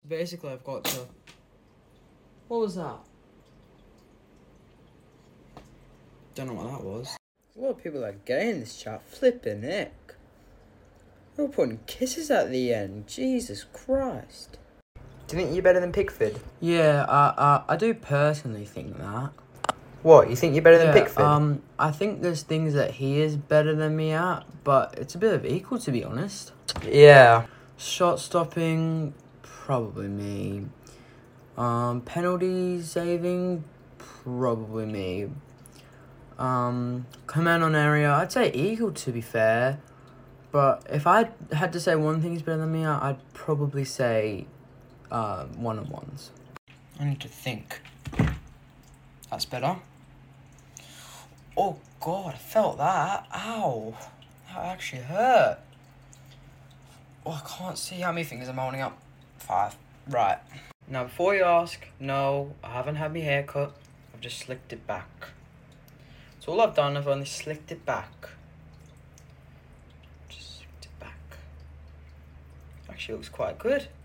Basically, I've got to... What was that? Don't know what that was. A lot of people are gay in this chat. Flipping heck. They're all putting kisses at the end. Jesus Christ. Do you think you're better than Pickford? Yeah, I do personally think that. What? You think you're better than Pickford? I think there's things that he is better than me at, but it's a bit of equal, to be honest. Yeah. Shot stopping, probably me. Penalty saving, probably me. Command on area, I'd say equal, to be fair. But if I had to say one thing is better than me, I'd probably say one-on-ones. I need to think. That's better. Oh, God, I felt that. Ow. That actually hurt. Oh, I can't see how many fingers I'm holding up. 5. Right. Now, before you ask, no, I haven't had my hair cut. I've just slicked it back. That's all I've done. I've only slicked it back. Just slicked it back. Actually looks quite good.